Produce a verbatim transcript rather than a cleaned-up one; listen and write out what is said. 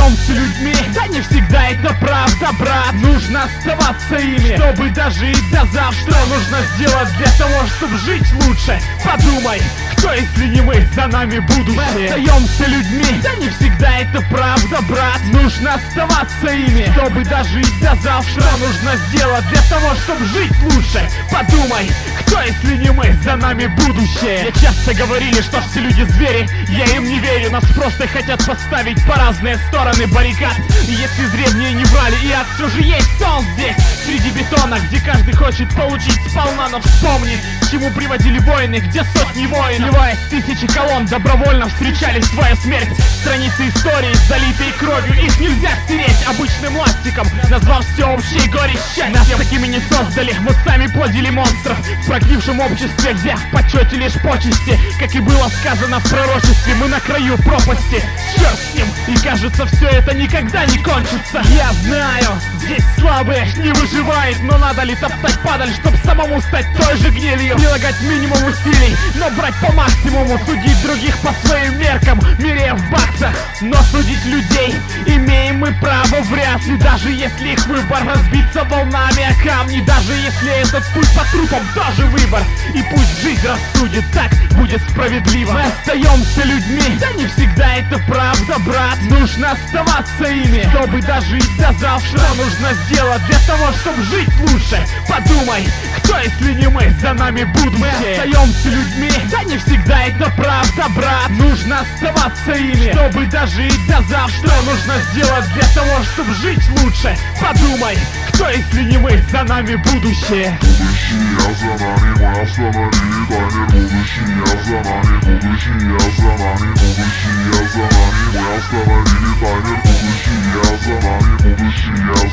остаемся людьми, да не всегда это правда, брат. Нужно оставаться ими, чтобы дожить до завтра. Что нужно сделать для того, чтобы жить лучше? Подумай, кто, если не мы, за нами будущее. Мы остаемся людьми, да не всегда это правда, брат. Нужно оставаться ими, чтобы дожить до завтра. Что нужно сделать для того, чтобы жить лучше? Подумай, кто, если не мы, за нами будущее. Мне часто говорили, что все люди звери, я им не верю. Нас просто хотят поставить по разные стороны баррикад. И если древние не врали, и ад все же есть, то он здесь, среди бетона, где каждый хочет получить сполна. Но вспомни, к чему приводили войны, где сотни воинов, сливаясь тысячи колонн, добровольно встречали свою смерть. Страницы истории, залитые кровью, их нельзя стереть обычным ластиком, назвав все общее горе счастьем. Нас такими не создали, мы сами плодили монстров в прогнившем обществе, где в почете лишь почести. Как и было сказано в пророчестве, мы на краю пропасти. Черт с ним, и кажется, все это никогда не кончится. Я знаю, здесь слабые не выживает, но надо ли топтать падаль, чтоб самому стать той же гнилью? Прилагать минимум усилий, но брать по максимуму, судить других по своим меркам, меряя в баксах. Но судить людей имеем мы право вряд ли, даже если их выбор разбиться волнами о камни. Даже если этот путь по трупам тоже выбор, и пусть жизнь рассудит, так будет справедливо. Мы остаемся людьми, да не всегда это правда, брат. Нужно оставаться ими, чтобы дожить до завтра. Что нужно сделать для того, чтобы жить лучше? Подумай, кто, если не мы, за нами будущее. Мы остаемся людьми, да не всегда это правда, брат. Нужно оставаться ими, чтобы дожить до завтра. Что нужно сделать для того, чтобы жить лучше? Подумай, кто, если не мы, за нами будущее. Будущее за нами, мы остановили таймер. Будущее за нами, будущее за нами, будущее за нами, мы остановили таймер. Будущее за нами, будущее